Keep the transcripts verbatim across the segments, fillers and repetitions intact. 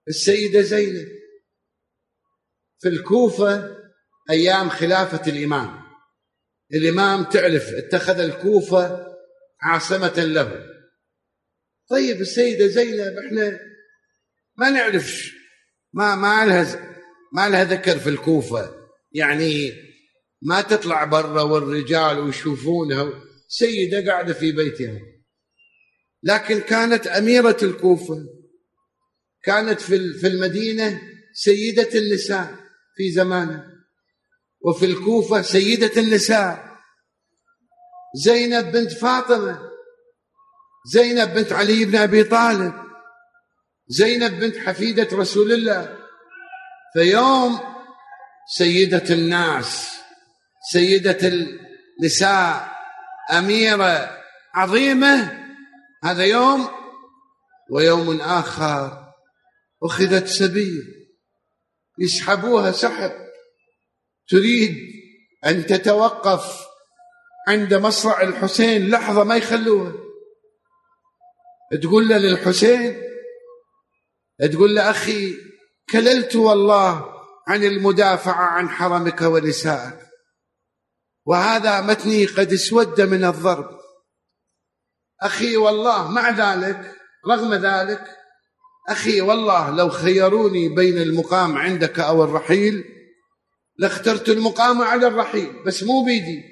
السيدة زينب في الكوفة أيام خلافة الإمام. الإمام تعرف اتخذ الكوفة عاصمة له. طيب السيدة زينب احنا ما نعرفش، ما ما لها ما لها ذكر في الكوفة، يعني ما تطلع برا والرجال ويشوفونها، سيدة قاعدة في بيتها. لكن كانت أميرة الكوفة، كانت في المدينة سيدة النساء في زمانه، وفي الكوفة سيدة النساء زينب بنت فاطمة، زينب بنت علي بن أبي طالب، زينب بنت حفيدة رسول الله. فيوم سيدة الناس، سيدة النساء، أميرة عظيمة، هذا يوم. ويوم آخر أخذت سبيل يسحبوها سحب، تريد أن تتوقف عند مصرع الحسين لحظة ما يخلوها. تقول له للحسين، تقول له أخي كللت والله عن المدافعة عن حرمك ونسائك، وهذا متني قد اسود من الضرب. أخي والله مع ذلك، رغم ذلك أخي والله لو خيروني بين المقام عندك أو الرحيل لاخترت المقام على الرحيل، بس مو بيدي،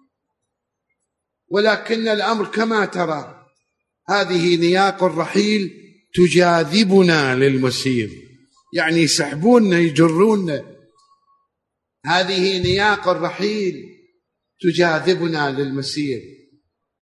ولكن الأمر كما ترى، هذه نياق الرحيل تجاذبنا للمسير، يعني يسحبوننا يجروننا. هذه نياق الرحيل تجاذبنا للمسير.